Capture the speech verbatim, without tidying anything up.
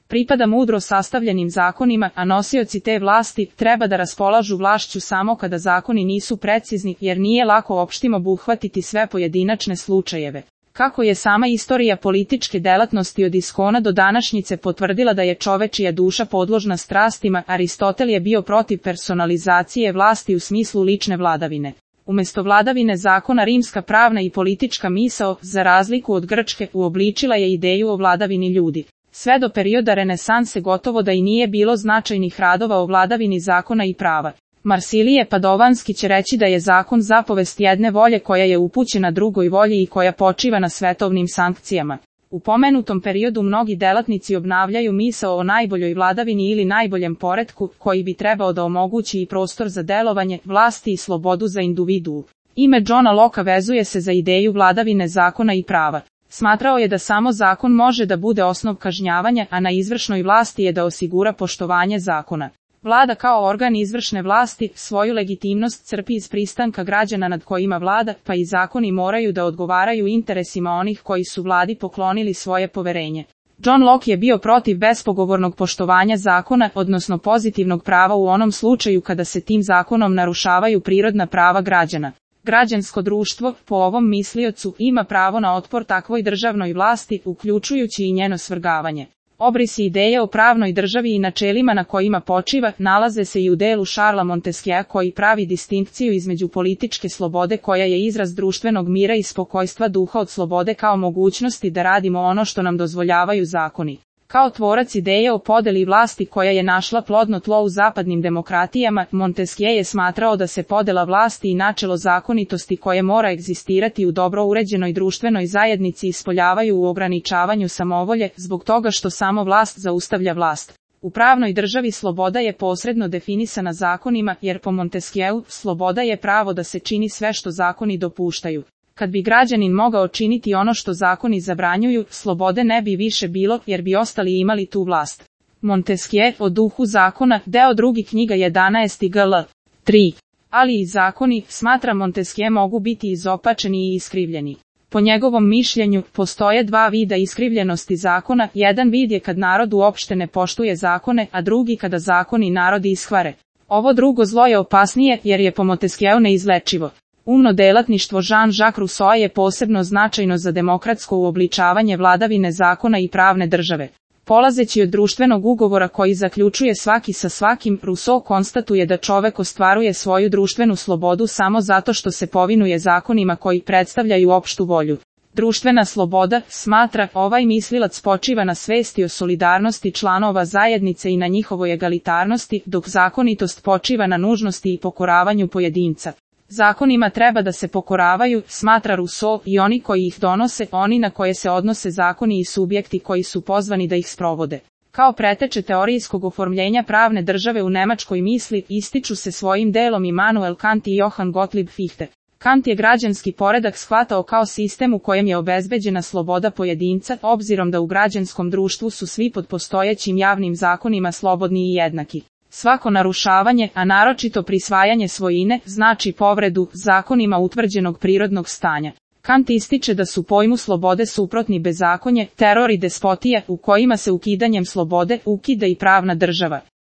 pripada mudro sastavljenim zakonima, a nosioci te vlasti treba da raspolažu vlašću samo kada zakoni nisu precizni, jer nije lako opštim obuhvatiti sve pojedinačne slučajeve. Kako je sama istorija političke delatnosti od iskona do današnjice potvrdila da je čovečija duša podložna strastima, Aristotel je bio protiv personalizacije vlasti u smislu lične vladavine. Umesto vladavine zakona rimska pravna i politička misao, za razliku od grčke, uobličila je ideju o vladavini ljudi. Sve do perioda renesanse gotovo da i nije bilo značajnih radova o vladavini zakona i prava. Marsilije Padovanski će reći da je zakon zapovest jedne volje koja je upućena drugoj volji i koja počiva na svetovnim sankcijama. U pomenutom periodu mnogi delatnici obnavljaju misao o najboljoj vladavini ili najboljem poretku, koji bi trebao da omogući i prostor za delovanje, vlasti i slobodu za individuu. Ime Johna Locke vezuje se za ideju vladavine zakona i prava. Smatrao je da samo zakon može da bude osnov kažnjavanja, a na izvršnoj vlasti je da osigura poštovanje zakona. Vlada kao organ izvršne vlasti svoju legitimnost crpi iz pristanka građana nad kojima vlada, pa i zakoni moraju da odgovaraju interesima onih koji su vladi poklonili svoje poverenje. John Locke je bio protiv bespogovornog poštovanja zakona, odnosno pozitivnog prava u onom slučaju kada se tim zakonom narušavaju prirodna prava građana. Građansko društvo, po ovom misliocu, ima pravo na otpor takvoj državnoj vlasti, uključujući i njeno svrgavanje. Obrisi ideje o pravnoj državi i načelima na kojima počiva nalaze se i u delu Charlesa Montesquieua koji pravi distinkciju između političke slobode koja je izraz društvenog mira i spokojstva duha od slobode kao mogućnosti da radimo ono što nam dozvoljavaju zakoni. Kao tvorac ideje o podeli vlasti koja je našla plodno tlo u zapadnim demokratijama, Montesquieu je smatrao da se podela vlasti i načelo zakonitosti koje mora egzistirati u dobro uređenoj društvenoj zajednici ispoljavaju u ograničavanju samovolje, zbog toga što samo vlast zaustavlja vlast. U pravnoj državi sloboda je posredno definisana zakonima, jer po Montesquieu sloboda je pravo da se čini sve što zakoni dopuštaju. Kad bi građanin mogao činiti ono što zakoni zabranjuju, slobode ne bi više bilo, jer bi ostali imali tu vlast. Montesquieu o duhu zakona, deo drugi knjiga jedanaest gl. tri. Ali i zakoni, smatra Montesquieu, mogu biti izopačeni i iskrivljeni. Po njegovom mišljenju, postoje dva vida iskrivljenosti zakona, jedan vid je kad narod uopšte ne poštuje zakone, a drugi kada zakoni narodi ishvare. Ovo drugo zlo je opasnije, jer je po Montesquieu neizlečivo. Umno delatništvo Jean-Jacques Rousseau je posebno značajno za demokratsko uobličavanje vladavine zakona i pravne države. Polazeći od društvenog ugovora koji zaključuje svaki sa svakim, Rousseau konstatuje da čovek ostvaruje svoju društvenu slobodu samo zato što se povinuje zakonima koji predstavljaju opštu volju. Društvena sloboda, smatra, ovaj mislilac počiva na svesti o solidarnosti članova zajednice i na njihovoj egalitarnosti, dok zakonitost počiva na nužnosti i pokoravanju pojedinca. Zakonima treba da se pokoravaju, smatra Rousseau, i oni koji ih donose, oni na koje se odnose zakoni i subjekti koji su pozvani da ih sprovode. Kao preteče teorijskog oformljenja pravne države u nemačkoj misli, ističu se svojim delom Immanuel Kant i Johann Gottlieb Fichte. Kant je građanski poredak shvatao kao sistem u kojem je obezbeđena sloboda pojedinca, obzirom da u građanskom društvu su svi pod postojećim javnim zakonima slobodni i jednaki. Svako narušavanje, a naročito prisvajanje svojine, znači povredu zakonima utvrđenog prirodnog stanja. Kant ističe da su pojmu slobode suprotni bezakonje, teror i despotija, u kojima se ukidanjem slobode ukida i pravna država.